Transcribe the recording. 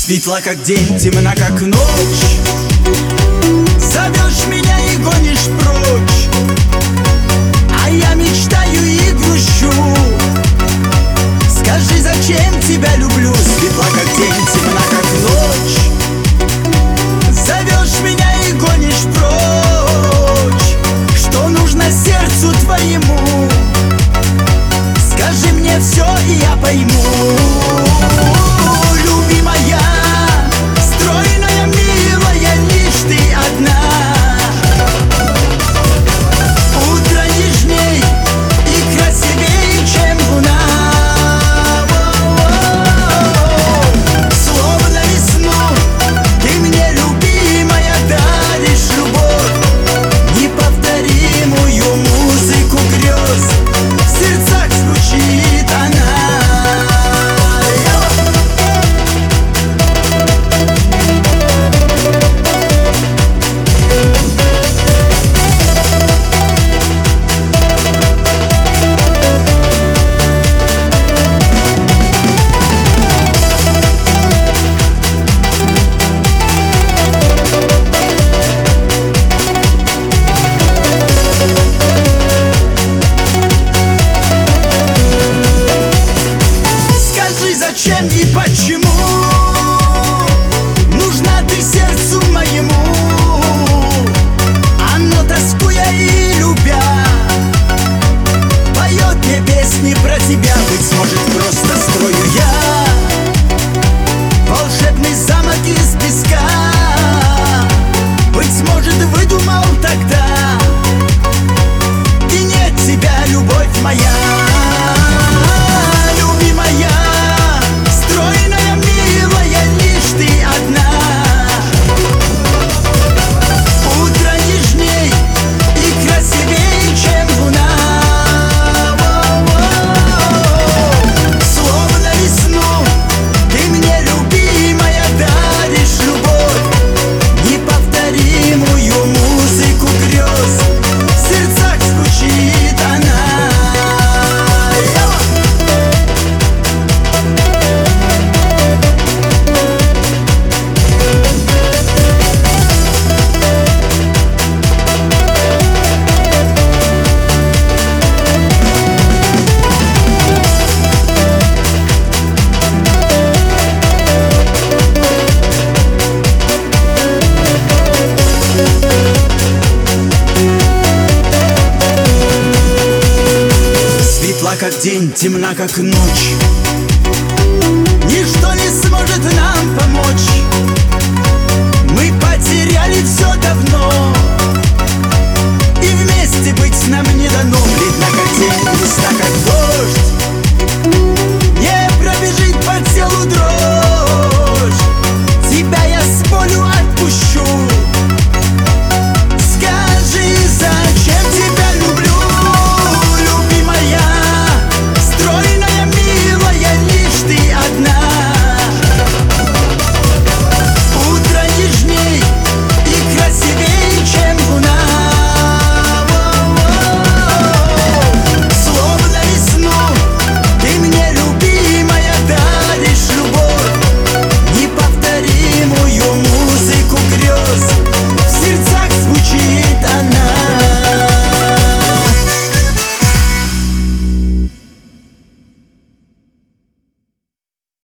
Светла как день, темна как ночь. Зовешь меня и гонишь прочь, а я мечтаю и грущу. Скажи, зачем тебя люблю? Светла как день, темна как ночь. Зовешь меня и гонишь прочь. Что нужно сердцу твоему? Скажи мне все, и я пойму. Любимая, стройная, милая, лишь ты одна. Утро нежней и красивее, чем луна. Словно весну ты мне, любимая, даришь любовь, неповторимую музыку грез. В сердцах звучит она. Зачем и почему нужна ты сердцу моему? Оно, тоскуя и любя, поет мне песни про тебя. Быть может, просто строю я волшебный замок из песка. Быть может, выдумал тогда, и нет тебя, любовь моя. Светла как день, темна как ночь. Ничто не сможет нам помочь. Мы потеряли все давно, и вместе быть нам не дано. Бледна как день, грустна как ночь.